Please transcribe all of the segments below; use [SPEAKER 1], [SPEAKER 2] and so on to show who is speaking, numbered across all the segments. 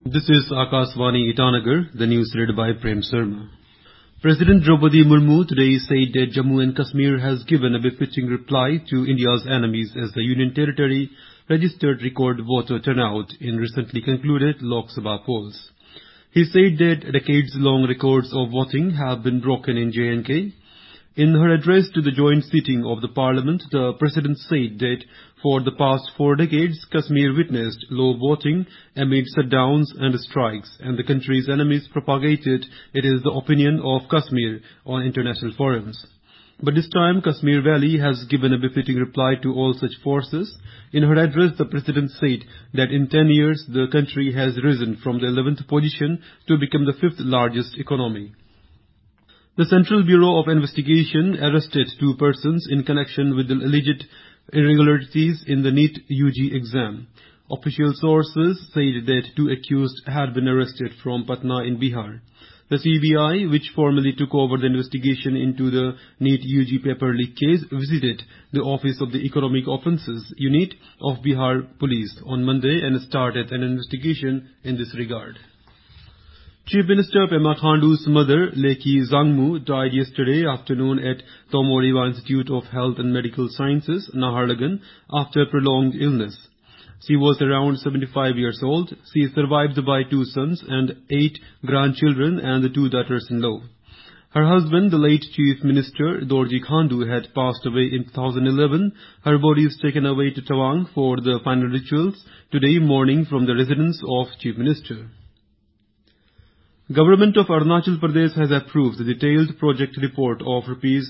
[SPEAKER 1] This is Akashvani Itanagar, the news read by Prem Sharma. President Draupadi Murmu today said that Jammu and Kashmir has given a befitting reply to India's enemies as the Union Territory registered record voter turnout in recently concluded Lok Sabha polls. He said that decades-long records of voting have been broken in J&K. In her address to the joint sitting of the parliament, the president said that for the past 4 decades, Kashmir witnessed low voting amid shutdowns and strikes, and the country's enemies propagated it is the opinion of Kashmir on international forums. But this time, Kashmir Valley has given a befitting reply to all such forces. In her address, the president said that in 10 years, the country has risen from the 11th position to become the 5th largest economy. The Central Bureau of Investigation arrested 2 persons in connection with the alleged irregularities in the NEET UG exam. Official sources said that 2 accused had been arrested from Patna in Bihar. The CBI, which formally took over the investigation into the NEET UG paper leak case, visited the Office of the Economic Offences Unit of Bihar Police on Monday and started an investigation in this regard. Chief Minister Pema Khandu's mother, Lekhi Zangmu, died yesterday afternoon at Tomoriwa Institute of Health and Medical Sciences, Naharlagun, after prolonged illness. She was around 75 years old. She is survived by 2 sons and 8 grandchildren and 2 daughters-in-law. Her husband, the late Chief Minister Dorji Khandu, had passed away in 2011. Her body is taken away to Tawang for the final rituals today morning from the residence of Chief Minister. Government of Arunachal Pradesh has approved the detailed project report of rupees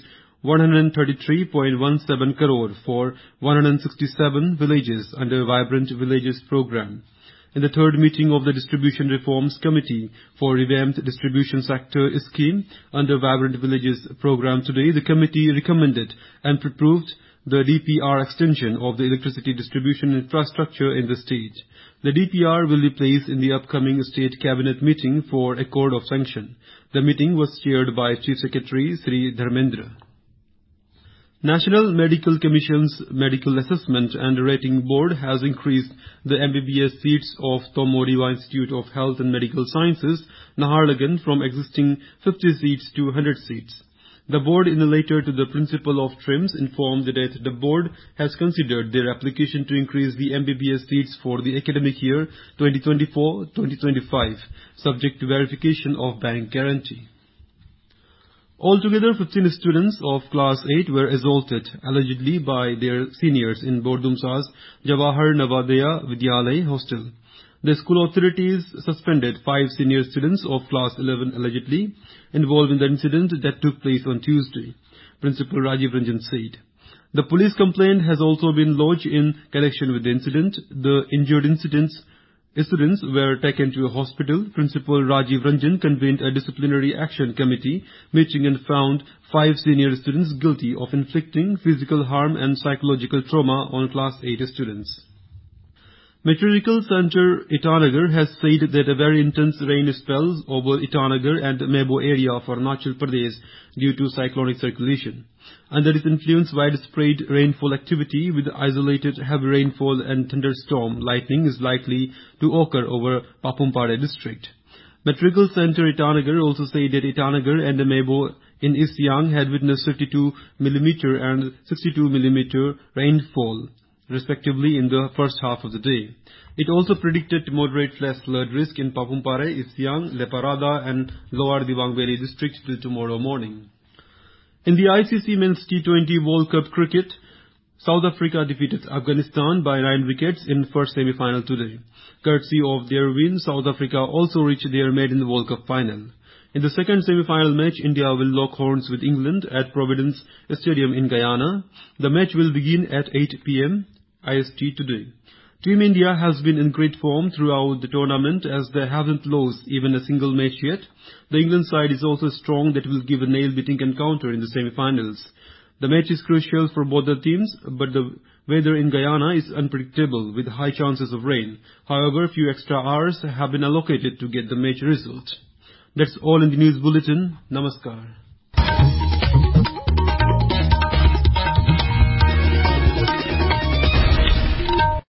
[SPEAKER 1] 133.17 crore for 167 villages under Vibrant Villages program. In the 3rd meeting of the Distribution Reforms Committee for Revamped Distribution Sector scheme under Vibrant Villages program today, the committee recommended and approved the DPR extension of the electricity distribution infrastructure in the state. The DPR will be placed in the upcoming state cabinet meeting for accord of sanction. The meeting was chaired by Chief Secretary Sri Dharmendra. National Medical Commission's Medical Assessment and Rating Board has increased the MBBS seats of Tomoriwa Institute of Health and Medical Sciences, Naharlagun, from existing 50 seats to 100 seats. The board, in a letter to the principal of TRIMS, informed that the board has considered their application to increase the MBBS seats for the academic year 2024-2025, subject to verification of bank guarantee. Altogether, 15 students of Class 8 were assaulted, allegedly by their seniors in Bordumsa's Jawahar Navodaya Vidyalaya hostel. The school authorities suspended 5 senior students of Class 11 allegedly involved in the incident that took place on Tuesday, Principal Rajiv Ranjan said. The police complaint has also been lodged in connection with the incident. The injured students were taken to a hospital. Principal Rajiv Ranjan convened a disciplinary action committee meeting and found 5 senior students guilty of inflicting physical harm and psychological trauma on Class 8 students. Meteorological Center Itanagar has said that a very intense rain spells over Itanagar and Mebo area of Arunachal Pradesh due to cyclonic circulation. Under its influence, widespread rainfall activity with isolated heavy rainfall and thunderstorm lightning is likely to occur over Papumpare district. Meteorological Center Itanagar also said that Itanagar and Mebo in East Siang had witnessed 52 mm and 62 mm rainfall, respectively, in the first half of the day. It also predicted moderate flash flood risk in Papumpare, East Siang, Leparada and Lower Dibang Valley districts till tomorrow morning. In the ICC Men's T20 World Cup cricket, South Africa defeated Afghanistan by 9 wickets in first semi-final today. Courtesy of their win, South Africa also reached their maiden World Cup final. In the second semi-final match, India will lock horns with England at Providence Stadium in Guyana. The match will begin at 8 p.m. IST today. Team India has been in great form throughout the tournament as they haven't lost even a single match yet. The England side is also strong that will give a nail-biting encounter in the semi-finals. The match is crucial for both the teams, but the weather in Guyana is unpredictable with high chances of rain. However, a few extra hours have been allocated to get the match result. That's all in the news bulletin. Namaskar.